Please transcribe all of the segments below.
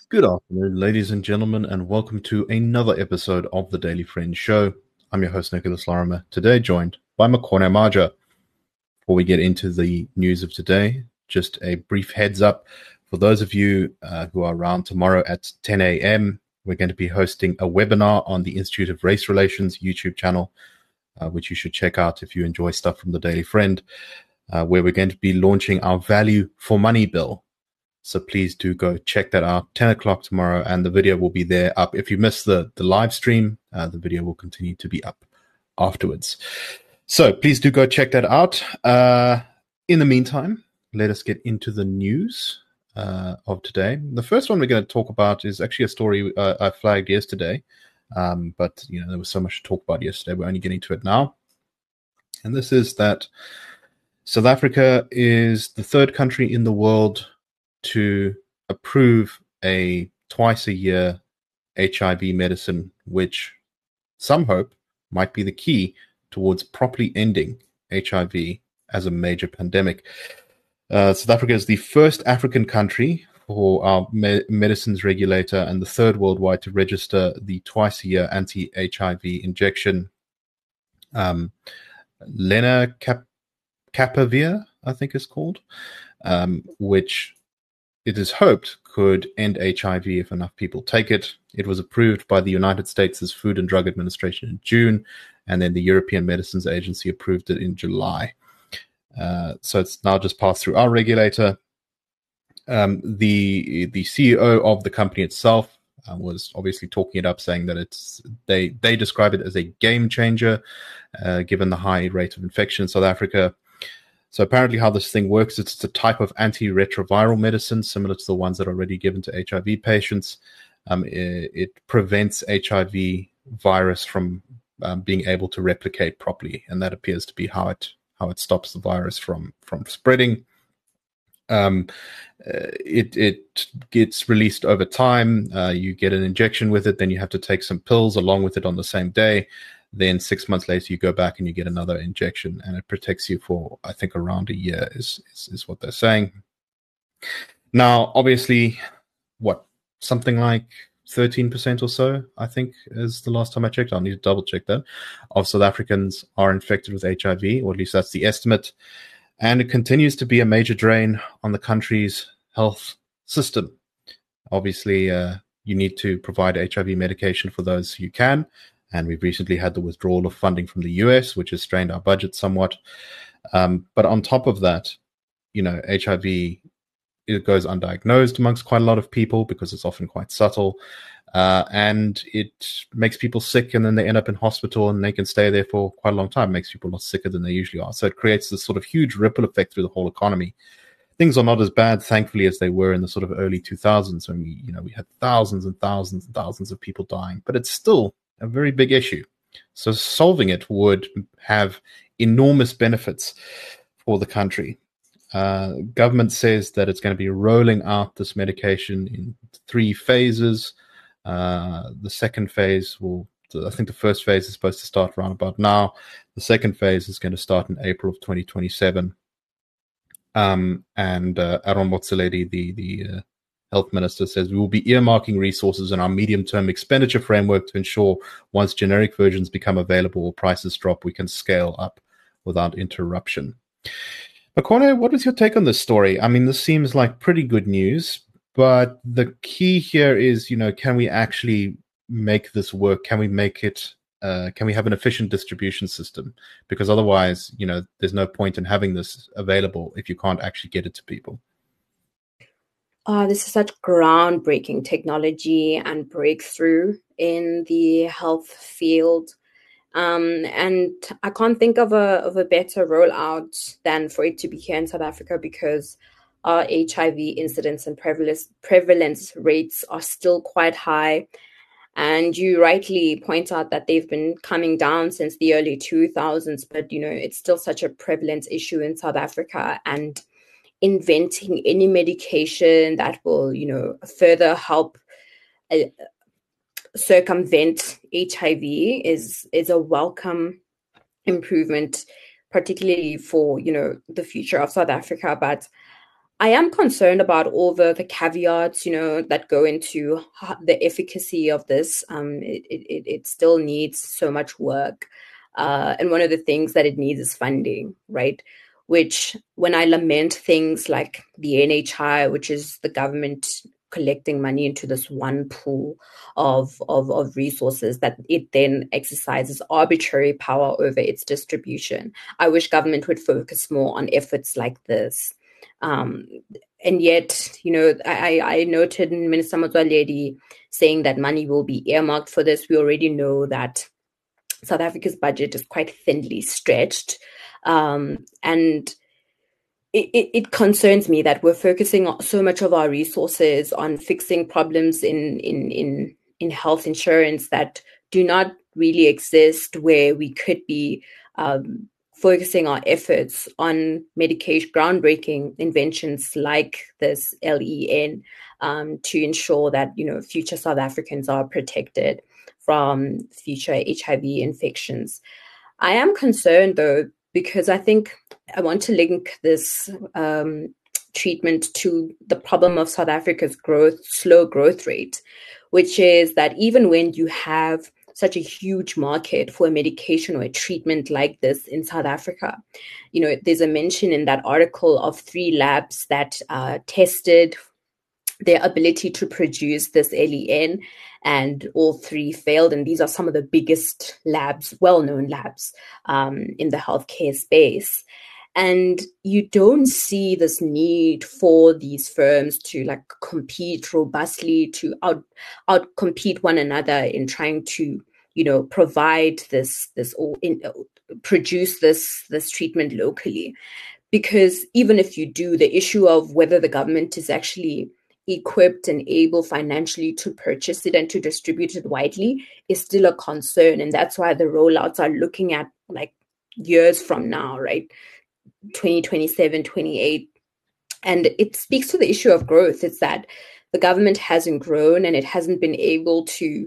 Good afternoon, ladies and gentlemen, and welcome to another episode of the Daily Friend Show. I'm your host, Nicholas Lorimer, today joined by Makone Maja. Before we get into the news of today, just a brief heads up. For those of you who are around tomorrow at 10 a.m., we're going to be hosting a webinar on the Institute of Race Relations YouTube channel, which you should check out if you enjoy stuff from the Daily Friend, where we're going to be launching our Value for Money bill. So please do go check that out, 10 o'clock tomorrow, and the video will be there up. If you missed the live stream, the video will continue to be up afterwards. So please do go check that out. In the meantime, let us get into the news of today. The first one we're going to talk about is actually a story I flagged yesterday, but there was so much to talk about yesterday. We're only getting to it now. And this is that South Africa is the third country in the world to approve a twice-a-year HIV medicine, which some hope might be the key towards properly ending HIV as a major pandemic. South Africa is the first African country for our medicines regulator and the third worldwide to register the twice-a-year anti-HIV injection. Lenacapavir, I think it's called, which it is hoped could end HIV if enough people take it. It was approved by the United States' Food and Drug Administration in June, and then the European Medicines Agency approved it in July. So it's now just passed through our regulator. The CEO of the company itself was obviously talking it up, saying that they describe it as a game changer, given the high rate of infection in South Africa. So apparently how this thing works, it's a type of antiretroviral medicine similar to the ones that are already given to HIV patients. It prevents HIV virus from being able to replicate properly, and that appears to be how it stops the virus from spreading. It gets released over time. You get an injection with it, then you have to take some pills along with it on the same day. Then 6 months later, you go back and you get another injection, and it protects you for, I think, around a year is what they're saying. Now, obviously, something like 13% or so, I think, is the last time I checked. I'll need to double check that, of South Africans are infected with HIV, or at least that's the estimate. And it continues to be a major drain on the country's health system. Obviously, you need to provide HIV medication for those who can. And we've recently had the withdrawal of funding from the US, which has strained our budget somewhat. But on top of that, HIV, it goes undiagnosed amongst quite a lot of people because it's often quite subtle. And it makes people sick, and then they end up in hospital and they can stay there for quite a long time. It makes people a lot sicker than they usually are. So it creates this sort of huge ripple effect through the whole economy. Things are not as bad, thankfully, as they were in the sort of early 2000s when we had thousands and thousands and thousands of people dying. But it's still a very big issue. So solving it would have enormous benefits for the country. Government says that it's going to be rolling out this medication in 3 phases. The second phase I think the first phase is supposed to start around about now. The second phase is going to start in April of 2027. And Aaron Motsoaledi, the health minister, says we will be earmarking resources in our medium-term expenditure framework to ensure once generic versions become available or prices drop, we can scale up without interruption. Makone, what is your take on this story? I mean, this seems like pretty good news, but the key here is, can we actually make this work? Can we make it? Can we have an efficient distribution system? Because otherwise, there's no point in having this available if you can't actually get it to people. This is such groundbreaking technology and breakthrough in the health field. And I can't think of a better rollout than for it to be here in South Africa, because our HIV incidence and prevalence rates are still quite high. And you rightly point out that they've been coming down since the early 2000s, but, it's still such a prevalent issue in South Africa. And inventing any medication that will, further help circumvent HIV is a welcome improvement, particularly for, the future of South Africa. But I am concerned about all the caveats, that go into the efficacy of this. It still needs so much work. And one of the things that it needs is funding, right? Which, when I lament things like the NHI, which is the government collecting money into this one pool of resources that it then exercises arbitrary power over its distribution. I wish government would focus more on efforts like this. Um, and yet, I noted in Minister Motsoaledi saying that money will be earmarked for this. We already know that South Africa's budget is quite thinly stretched. And it concerns me that we're focusing so much of our resources on fixing problems in health insurance that do not really exist, where we could be focusing our efforts on medication, groundbreaking inventions like this LEN, to ensure that future South Africans are protected from future HIV infections. I am concerned, though, because I think I want to link this treatment to the problem of South Africa's slow growth rate, which is that even when you have such a huge market for a medication or a treatment like this in South Africa, there's a mention in that article of 3 labs that tested their ability to produce this LEN, and all 3 failed. And these are some of the biggest labs, well-known labs, in the healthcare space. And you don't see this need for these firms to compete robustly, to out compete one another in trying to provide produce this treatment locally. Because even if you do, the issue of whether the government is actually equipped and able financially to purchase it and to distribute it widely is still a concern. And that's why the rollouts are looking at years from now, right? 2027, 28. And it speaks to the issue of growth. It's that the government hasn't grown and it hasn't been able to,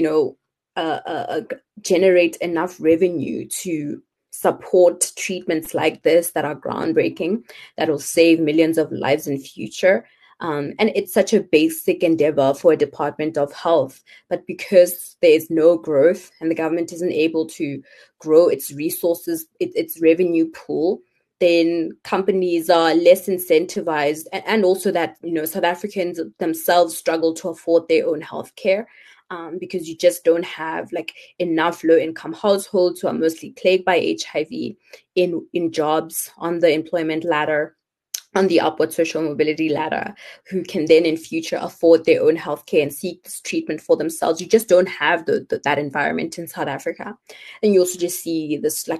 generate enough revenue to support treatments like this that are groundbreaking, that will save millions of lives in future. And it's such a basic endeavor for a Department of Health. But because there's no growth and the government isn't able to grow its resources, its revenue pool, then companies are less incentivized. And also that, South Africans themselves struggle to afford their own healthcare. Because you just don't have enough low-income households who are mostly plagued by HIV in jobs on the employment ladder, on the upward social mobility ladder, who can then in future afford their own healthcare and seek this treatment for themselves. You just don't have that environment in South Africa. And you also just see this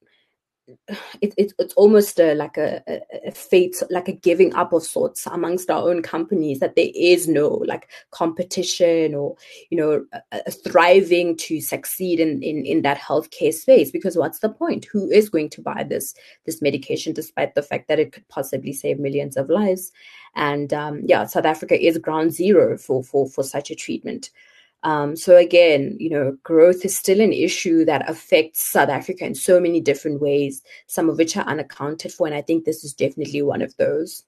it's almost a fate, a giving up of sorts amongst our own companies, that there is no competition or a thriving to succeed in that healthcare space. Because what's the point? Who is going to buy this medication, despite the fact that it could possibly save millions of lives? And South Africa is ground zero for such a treatment. So again, growth is still an issue that affects South Africa in so many different ways, some of which are unaccounted for. And I think this is definitely one of those.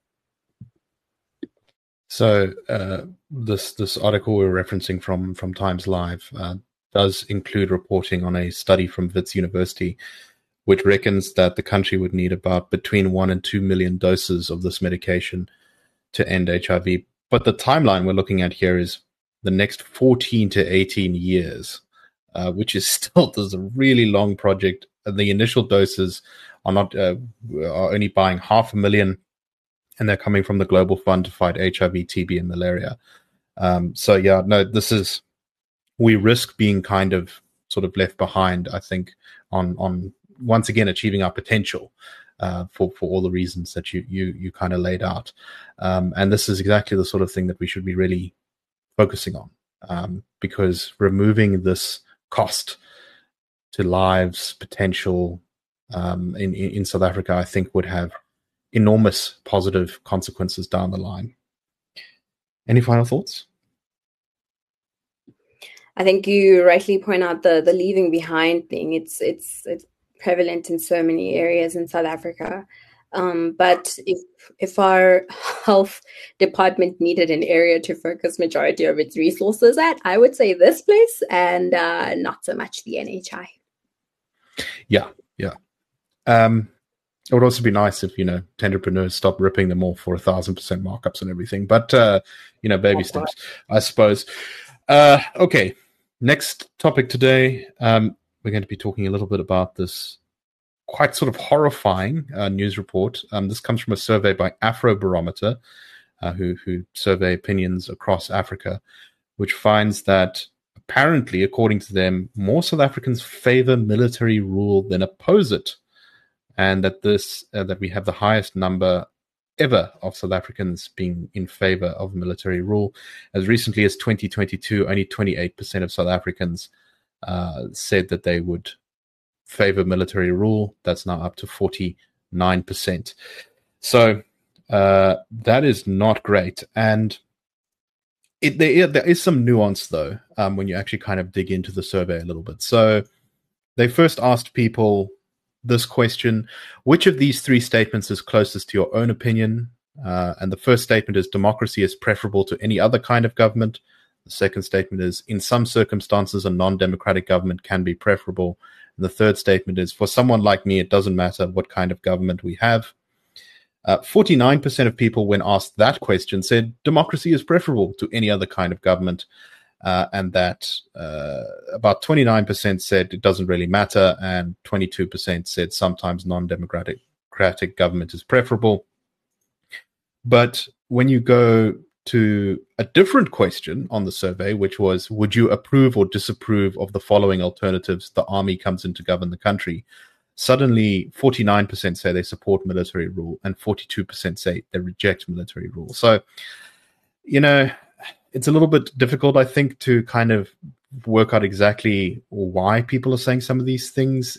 So this article we're referencing from Times Live does include reporting on a study from Wits University, which reckons that the country would need about between 1 and 2 million doses of this medication to end HIV. But the timeline we're looking at here is the next 14 to 18 years, which is still there's a really long project. The initial doses are not are only buying 500,000, and they're coming from the Global Fund to fight HIV, TB, and malaria. We risk being kind of sort of left behind, I think, on once again achieving our potential for all the reasons that you kind of laid out. And this is exactly the sort of thing that we should be really focusing on, because removing this cost to lives potential in South Africa, I think, would have enormous positive consequences down the line. Any final thoughts? I think you rightly point out the leaving behind thing. It's prevalent in so many areas in South Africa. But if our health department needed an area to focus majority of its resources at, I would say this place, and not so much the NHI. Yeah. It would also be nice if, entrepreneurs stop ripping them off for 1,000% markups and everything. But, baby steps, I suppose. Okay. Next topic today. We're going to be talking a little bit about this quite sort of horrifying news report. This comes from a survey by Afrobarometer, who survey opinions across Africa, which finds that apparently, according to them, more South Africans favor military rule than oppose it. And that that we have the highest number ever of South Africans being in favor of military rule. As recently as 2022, only 28% of South Africans said that they would favor military rule. That's now up to 49%. So that is not great. And there is some nuance, though, when you actually kind of dig into the survey a little bit. So they first asked people this question: which of these three statements is closest to your own opinion? And the first statement is democracy is preferable to any other kind of government. The second statement is in some circumstances a non-democratic government can be preferable. And the third statement is for someone like me, it doesn't matter what kind of government we have. 49% of people, when asked that question, said democracy is preferable to any other kind of government. And that about 29% said it doesn't really matter, and 22% said sometimes non-democratic government is preferable. But when you go to a different question on the survey, which was, would you approve or disapprove of the following alternatives? The army comes in to govern the country. Suddenly, 49% say they support military rule, and 42% say they reject military rule. So, it's a little bit difficult, I think, to kind of work out exactly why people are saying some of these things.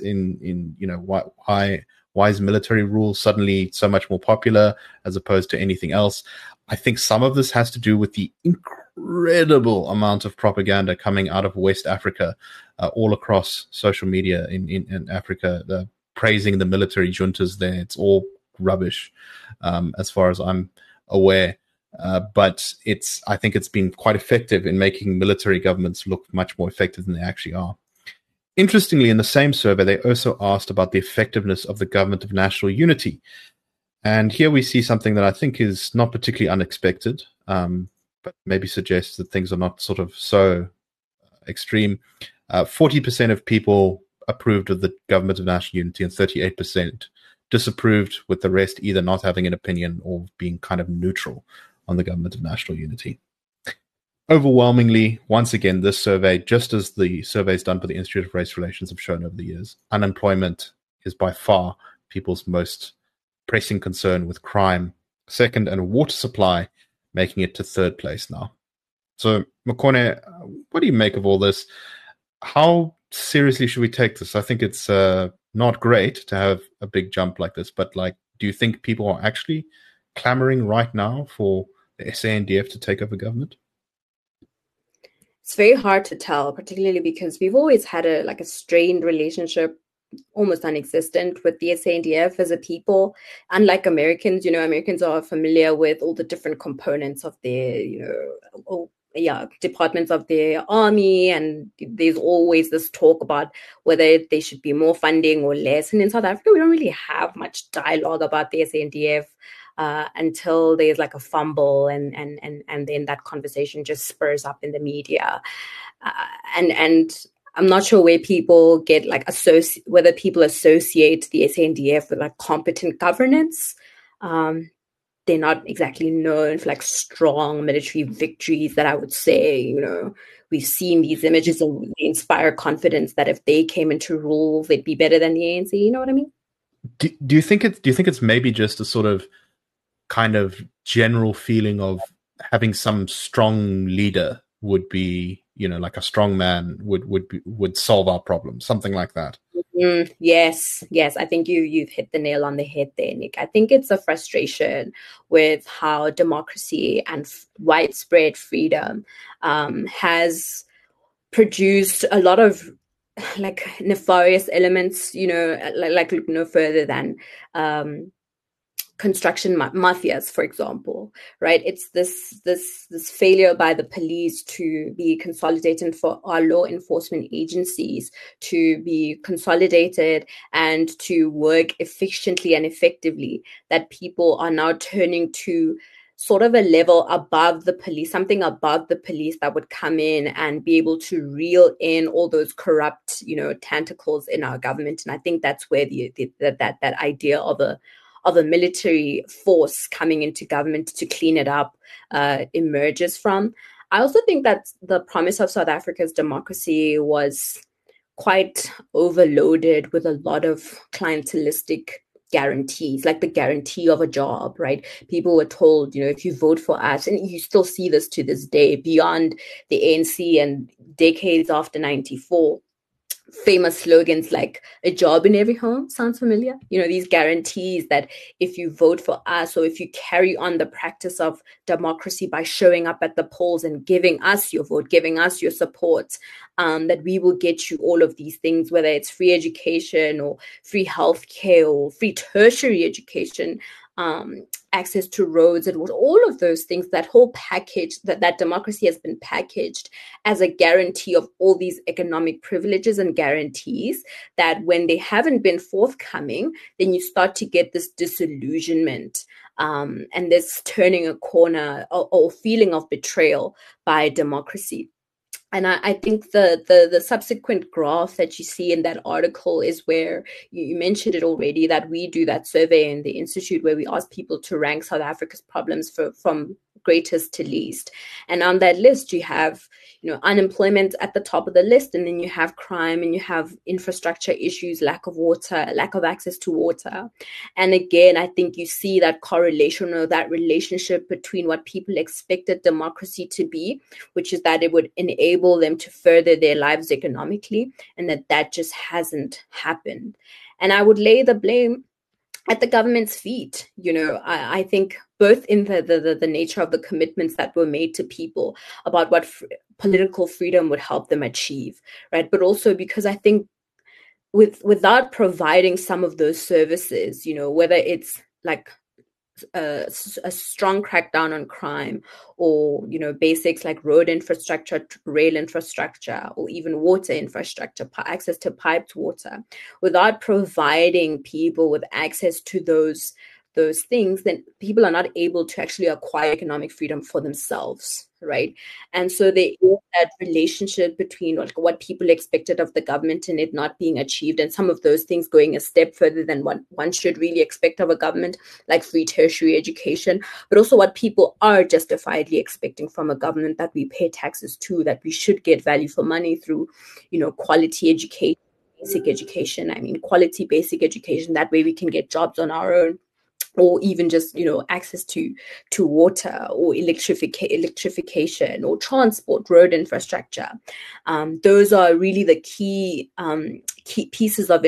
Why is military rule suddenly so much more popular as opposed to anything else? I think some of this has to do with the incredible amount of propaganda coming out of West Africa, all across social media in Africa, praising the military juntas there. It's all rubbish, as far as I'm aware. But I think it's been quite effective in making military governments look much more effective than they actually are. Interestingly, in the same survey, they also asked about the effectiveness of the government of national unity. And here we see something that I think is not particularly unexpected, but maybe suggests that things are not sort of so extreme. 40% of people approved of the government of national unity and 38% disapproved, with the rest either not having an opinion or being kind of neutral on the government of national unity. Overwhelmingly, once again, this survey, just as the surveys done by the Institute of Race Relations have shown over the years, unemployment is by far people's most pressing concern, with crime second and water supply making it to third place now. So, Mokone, what do you make of all this? How seriously should we take this? I think it's not great to have a big jump like this, but do you think people are actually clamoring right now for the SANDF to take over government? It's very hard to tell, particularly because we've always had a strained relationship, almost non-existent, with the SANDF as a people. Unlike Americans, Americans are familiar with all the different components of their, departments of their army, and there's always this talk about whether they should be more funding or less. And in South Africa, we don't really have much dialogue about the SANDF until there's a fumble, and then that conversation just spurs up in the media. And I'm not sure where people get whether people associate the SANDF with competent governance. They're not exactly known for strong military victories that I would say, we've seen these images and they inspire confidence that if they came into rule, they'd be better than the ANC. You know what I mean? Do you think it's maybe just a sort of kind of general feeling of having some strong leader would be, a strong man would solve our problems, something like that? Yes. I think you've hit the nail on the head there, Nick. I think it's a frustration with how democracy and widespread freedom has produced a lot of nefarious elements, look no further than construction mafias, for example, right? It's this failure by the police to be consolidated, for our law enforcement agencies to be consolidated and to work efficiently and effectively, that people are now turning to sort of a level above the police, something above the police that would come in and be able to reel in all those corrupt, tentacles in our government. And I think that's where that idea of a military force coming into government to clean it up emerges from. I also think that the promise of South Africa's democracy was quite overloaded with a lot of clientelistic guarantees, like the guarantee of a job, right? People were told, if you vote for us, and you still see this to this day, beyond the ANC and decades after 94, famous slogans like a job in every home. Sounds familiar? These guarantees that if you vote for us, or if you carry on the practice of democracy by showing up at the polls and giving us your vote, giving us your support, that we will get you all of these things, whether it's free education or free healthcare or free tertiary education, access to roads, and all of those things, that whole package, that democracy has been packaged as a guarantee of all these economic privileges and guarantees, that when they haven't been forthcoming, then you start to get this disillusionment and this turning a corner, or feeling of betrayal by democracy. And I think the subsequent graph that you see in that article is where you mentioned it already, that we do that survey in the Institute where we ask people to rank South Africa's problems from greatest to least. And on that list, you have, unemployment at the top of the list, and then you have crime, and you have infrastructure issues, lack of water, lack of access to water. And again, I think you see that correlation, or that relationship between what people expected democracy to be, which is that it would enable them to further their lives economically, and that just hasn't happened. And I would lay the blame at the government's feet. I think both in the nature of the commitments that were made to people about what political freedom would help them achieve, right? But also because I think without providing some of those services, whether it's like a strong crackdown on crime, or basics like road infrastructure, rail infrastructure, or even water infrastructure, access to piped water, without providing people with access to those things, then people are not able to actually acquire economic freedom for themselves, right? And so there is that relationship between what people expected of the government and it not being achieved, and some of those things going a step further than what one should really expect of a government, like free tertiary education, but also what people are justifiably expecting from a government, that we pay taxes to, that we should get value for money through, quality education, basic education. Quality basic education. That way we can get jobs on our own, or even just, access to water, or electrification, or transport, road infrastructure. Those are really the key pieces of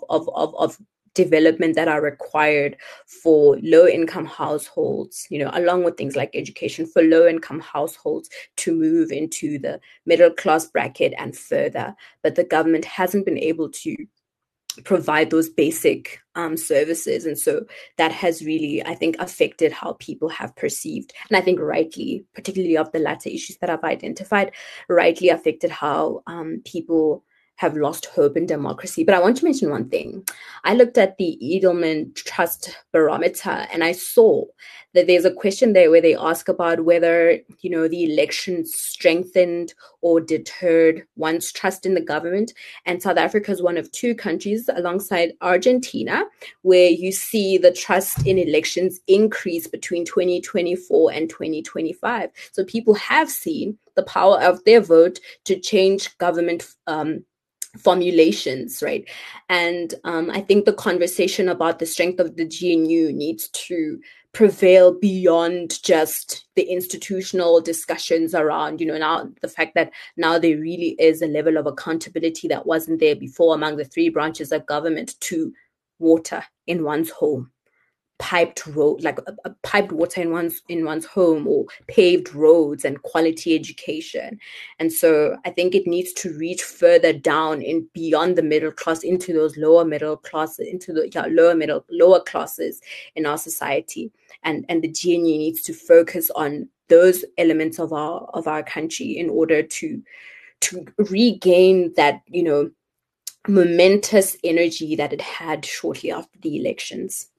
development that are required for low-income households, along with things like education, for low-income households to move into the middle-class bracket and further. But the government hasn't been able to provide those basic services. And so that has really, I think, affected how people have perceived, and I think rightly, particularly of the latter issues that I've identified, rightly affected how people have lost hope in democracy. But I want to mention one thing. I looked at the Edelman Trust Barometer, and I saw that there's a question there where they ask about whether, the election strengthened or deterred one's trust in the government. And South Africa is one of two countries, alongside Argentina, where you see the trust in elections increase between 2024 and 2025. So people have seen the power of their vote to change government formulations, right? And I think the conversation about the strength of the GNU needs to prevail beyond just the institutional discussions around, now the fact that now there really is a level of accountability that wasn't there before among the three branches of government to water in one's home. piped road, like a piped water in one's home, or paved roads and quality education. And so I think it needs to reach further down in beyond the middle class, into those lower middle classes, into the lower classes in our society. And the GNU needs to focus on those elements of our country in order to regain that, momentous energy that it had shortly after the elections.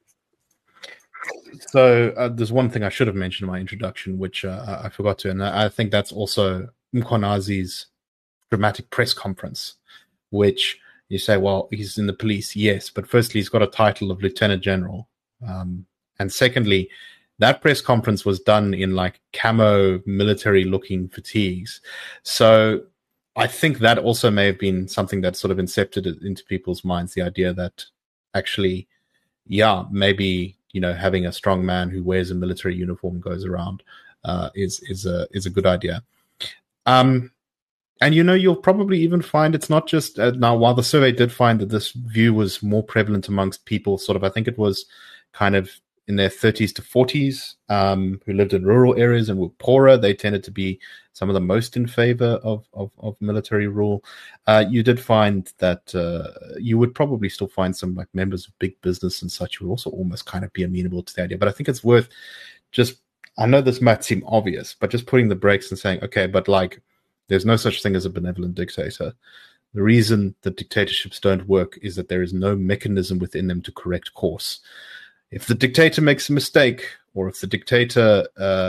So there's one thing I should have mentioned in my introduction, which I forgot to, and I think that's also Mkhwanazi's dramatic press conference, which you say, well, he's in the police, yes, but firstly, he's got a title of Lieutenant General, and secondly, that press conference was done in like camo military-looking fatigues. So I think that also may have been something that sort of incepted it into people's minds, the idea that actually, yeah, maybe, having a strong man who wears a military uniform goes around is a good idea. And you'll probably even find it's not just now. While the survey did find that this view was more prevalent amongst people, sort of, I think it was kind of in their 30s to 40s, who lived in rural areas and were poorer. They tended to be some of the most in favor of military rule. You did find that you would probably still find some like members of big business and such who would also almost kind of be amenable to the idea. But I think it's worth just, I know this might seem obvious, but just putting the brakes and saying, okay, but like, there's no such thing as a benevolent dictator. The reason that dictatorships don't work is that there is no mechanism within them to correct course. If the dictator makes a mistake, or if the dictator,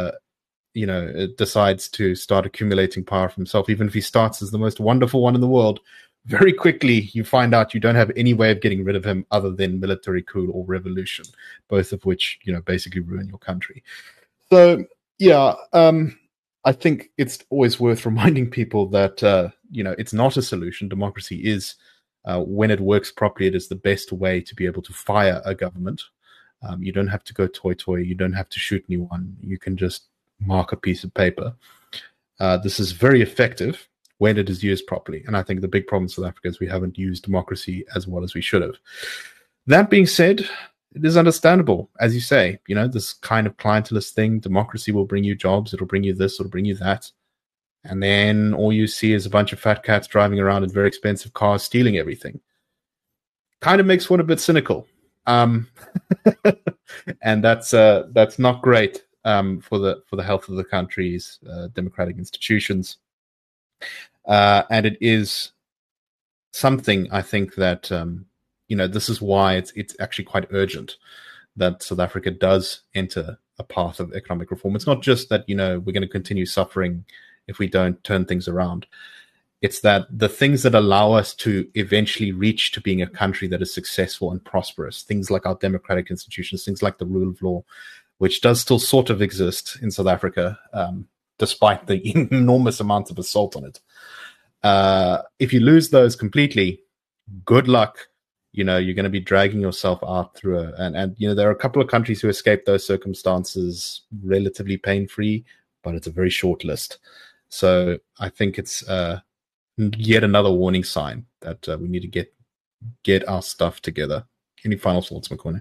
decides to start accumulating power for himself, even if he starts as the most wonderful one in the world, very quickly you find out you don't have any way of getting rid of him other than military coup or revolution, both of which, basically ruin your country. So, yeah, I think it's always worth reminding people that, it's not a solution. Democracy is, when it works properly, it is the best way to be able to fire a government. You don't have to go toy. You don't have to shoot anyone. You can just mark a piece of paper. This is very effective when it is used properly. And I think the big problem in South Africa is we haven't used democracy as well as we should have. That being said, it is understandable, as you say, this kind of clientelist thing. Democracy will bring you jobs. It'll bring you this. It'll bring you that. And then all you see is a bunch of fat cats driving around in very expensive cars, stealing everything. Kind of makes one a bit cynical. And that's not great for the health of the country's democratic institutions. And it is something, I think, that this is why it's actually quite urgent that South Africa does enter a path of economic reform. It's not just that we're going to continue suffering if we don't turn things around. It's that the things that allow us to eventually reach to being a country that is successful and prosperous, things like our democratic institutions, things like the rule of law, which does still sort of exist in South Africa, despite the enormous amounts of assault on it. If you lose those completely, good luck. You're going to be dragging yourself out through and there are a couple of countries who escaped those circumstances relatively pain-free, but it's a very short list. So I think it's yet another warning sign that we need to get our stuff together. Any final thoughts, Makone?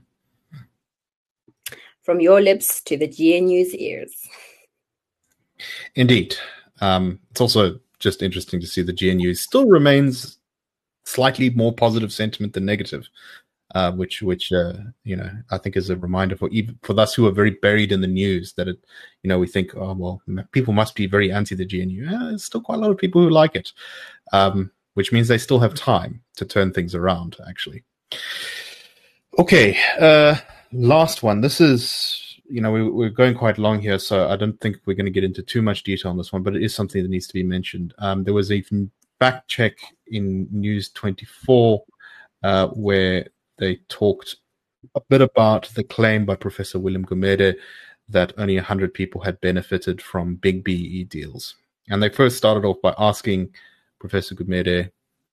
From your lips to the GNU's ears. Indeed. It's also just interesting to see the GNU still remains slightly more positive sentiment than negative, which I think is a reminder for us who are very buried in the news that we think, oh well, people must be very anti the GNU. There's still quite a lot of people who like it, which means they still have time to turn things around. Actually, okay. Last one. This is we're going quite long here, so I don't think we're going to get into too much detail on this one, but it is something that needs to be mentioned. There was a fact check in News 24 where they talked a bit about the claim by Professor Willem Gumede that only 100 people had benefited from big BEE deals. And they first started off by asking Professor Gumede,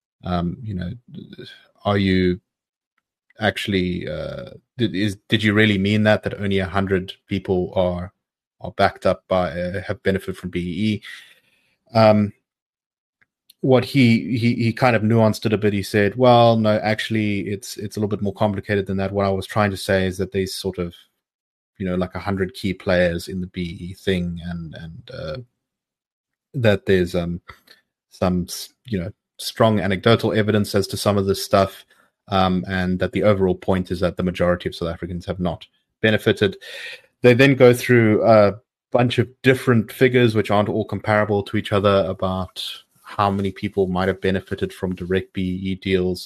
are you actually, did you really mean that only 100 people are backed up by, have benefited from BEE? what he kind of nuanced it a bit. He said, well, no, actually it's a little bit more complicated than that. What I was trying to say is that there's sort of, like 100 key players in the BE thing, and that there's some strong anecdotal evidence as to some of this stuff, and that the overall point is that the majority of South Africans have not benefited. They then go through a bunch of different figures which aren't all comparable to each other about how many people might have benefited from direct BEE deals.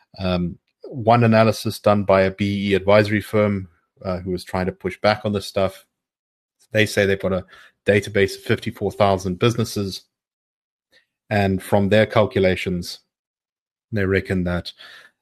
One analysis done by a BEE advisory firm who was trying to push back on this stuff, they say they've got a database of 54,000 businesses, and from their calculations, they reckon that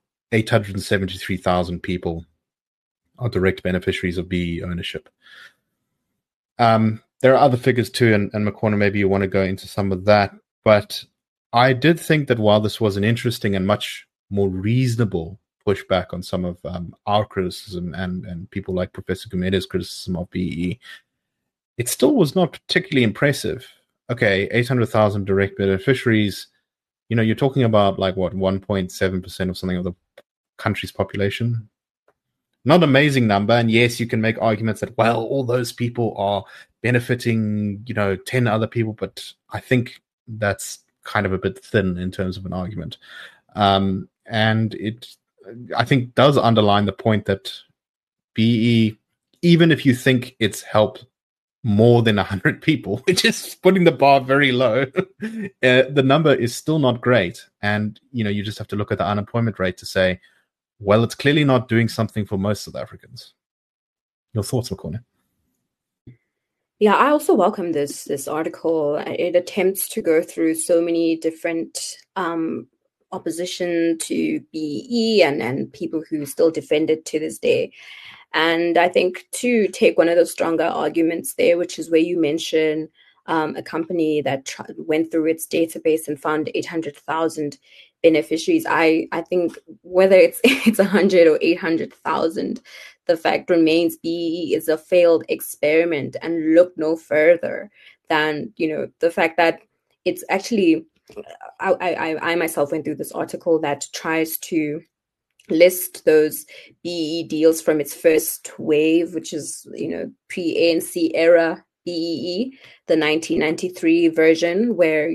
873,000 people are direct beneficiaries of BEE ownership. There are other figures too, and Mukhwana, maybe you want to go into some of that. But I did think that while this was an interesting and much more reasonable pushback on some of our criticism and people like Professor Gumede's criticism of BEE, it still was not particularly impressive. Okay, 800,000 direct beneficiaries, you're talking about 1.7% of something of the country's population. Not an amazing number, and yes, you can make arguments that, well, all those people are benefiting, 10 other people, but I think that's kind of a bit thin in terms of an argument. And it, I think, does underline the point that BE, even if you think it's helped more than 100 people, which is putting the bar very low, the number is still not great. And, you just have to look at the unemployment rate to say, well, it's clearly not doing something for most South Africans. Your thoughts, Mukhwana? Yeah, I also welcome this article. It attempts to go through so many different opposition to BE and people who still defend it to this day. And I think to take one of the stronger arguments there, which is where you mention a company that went through its database and found 800,000 beneficiaries. I think whether it's 100 or 800,000, the fact remains BEE is a failed experiment, and look no further than the fact that it's actually. I myself went through this article that tries to list those BEE deals from its first wave, which is pre-ANC era BEE, the 1993 version, where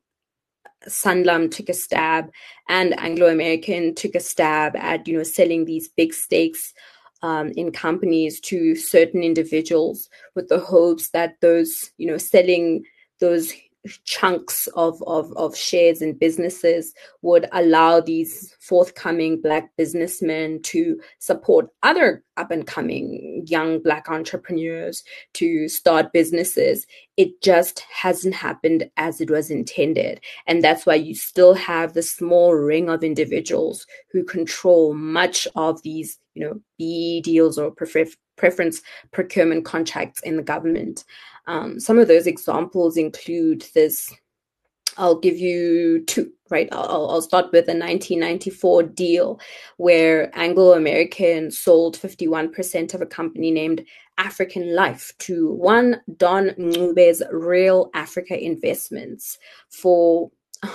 Sanlam took a stab and Anglo American took a stab at selling these big stakes in companies to certain individuals with the hopes that those selling those chunks of shares in businesses would allow these forthcoming Black businessmen to support other up-and-coming young Black entrepreneurs to start businesses. It just hasn't happened as it was intended. And that's why you still have the small ring of individuals who control much of these, BEE deals or preference procurement contracts in the government. Some of those examples include this. I'll give you two, right? I'll start with a 1994 deal where Anglo American sold 51% of a company named African Life to one Don Ncube's Real Africa Investments for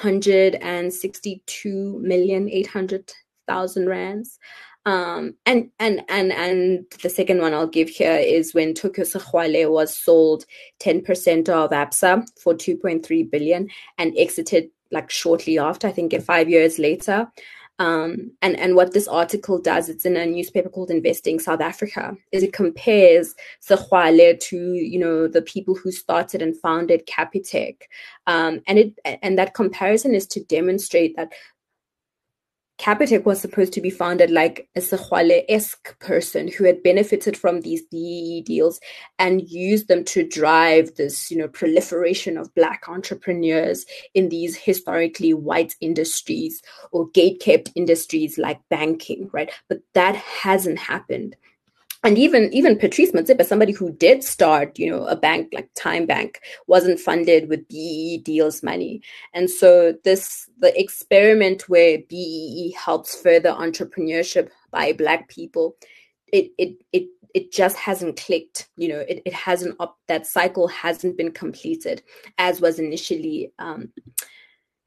162,800,000 rands. And the second one I'll give here is when Tokyo Sexwale was sold 10% of Absa for 2.3 billion and exited shortly after, I think 5 years later. And what this article does, it's in a newspaper called Investing South Africa, is it compares Sexwale to the people who started and founded Capitec, and that comparison is to demonstrate that Capitec was supposed to be founded like a Sexwale-esque person who had benefited from these BEE deals and used them to drive this, proliferation of Black entrepreneurs in these historically white industries or gate-kept industries like banking, right? But that hasn't happened. And even Patrice Motsepe, somebody who did start, a bank like Time Bank, wasn't funded with BEE deals money. And so the experiment where BEE helps further entrepreneurship by Black people, it just hasn't clicked. It hasn't that cycle hasn't been completed as was initially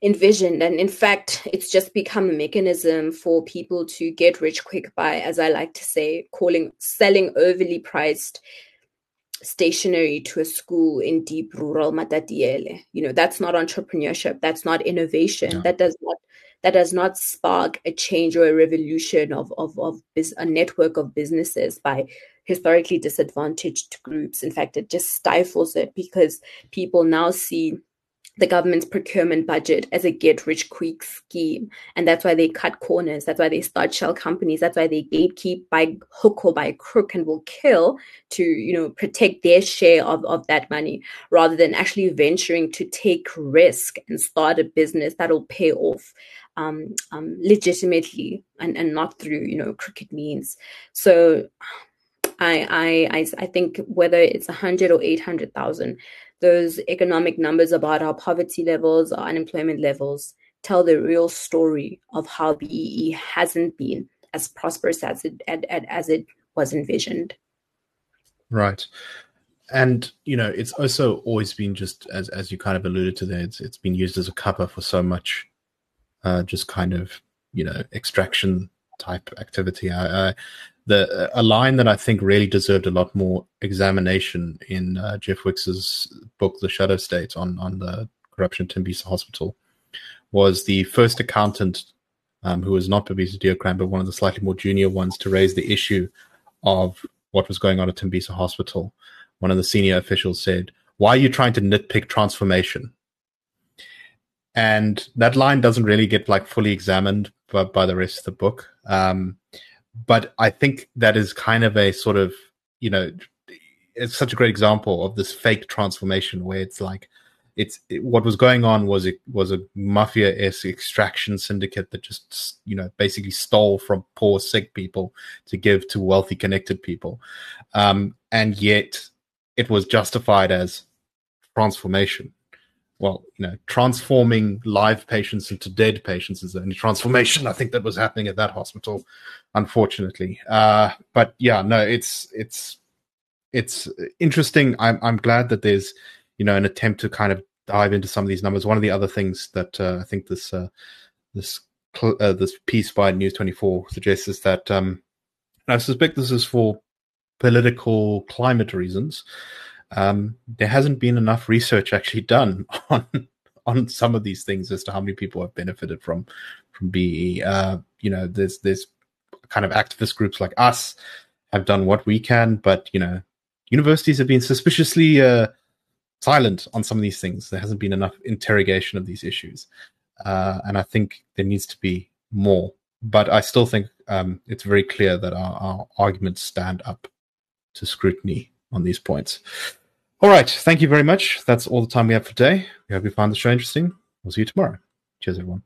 envisioned. And in fact, it's just become a mechanism for people to get rich quick by, as I like to say, selling overly priced stationery to a school in deep rural Matatiele. That's not entrepreneurship. That's not innovation. No. That does not spark a change or a revolution of a network of businesses by historically disadvantaged groups. In fact, it just stifles it, because people now see the government's procurement budget as a get-rich-quick scheme. And that's why they cut corners. That's why they start shell companies. That's why they gatekeep by hook or by crook and will kill to, protect their share of that money, rather than actually venturing to take risk and start a business that'll pay off legitimately and not through, crooked means. So I think whether it's 100 or 800,000, those economic numbers about our poverty levels, our unemployment levels, tell the real story of how BEE hasn't been as prosperous as it was envisioned. Right. And, it's also always been, just as you kind of alluded to there, it's been used as a cover for so much just kind of, extraction type activity. A line that I think really deserved a lot more examination in Jeff Wicks's book, The Shadow State, on the corruption at Tembisa Hospital, was the first accountant, who was not Babisa Deocran, but one of the slightly more junior ones, to raise the issue of what was going on at Tembisa Hospital. One of the senior officials said, "Why are you trying to nitpick transformation?" And that line doesn't really get fully examined by the rest of the book. But I think that is kind of a sort of, it's such a great example of this fake transformation, where it's what was going on was a mafia-esque extraction syndicate that just, basically stole from poor, sick people to give to wealthy, connected people. And yet it was justified as transformation. Well, transforming live patients into dead patients is the only transformation I think that was happening at that hospital, unfortunately. But yeah, no, it's interesting. I'm glad that there's, an attempt to kind of dive into some of these numbers. One of the other things that I think this piece by News 24 suggests is that I suspect this is for political climate reasons. There hasn't been enough research actually done on some of these things as to how many people have benefited from BE. There's kind of activist groups like us have done what we can, but universities have been suspiciously silent on some of these things. There hasn't been enough interrogation of these issues, and I think there needs to be more. But I still think it's very clear that our arguments stand up to scrutiny on these points. All right. Thank you very much. That's all the time we have for today. We hope you found the show interesting. We'll see you tomorrow. Cheers, everyone.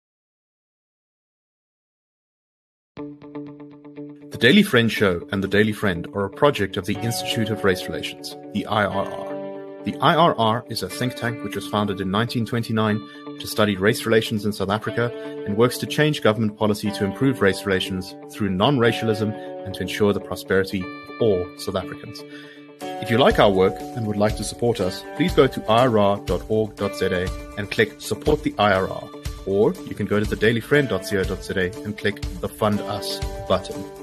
The Daily Friend Show and The Daily Friend are a project of the Institute of Race Relations, the IRR. The IRR is a think tank which was founded in 1929 to study race relations in South Africa and works to change government policy to improve race relations through non-racialism and to ensure the prosperity of all South Africans. If you like our work and would like to support us, please go to irr.org.za and click Support the IRR. Or you can go to thedailyfriend.co.za and click the Fund Us button.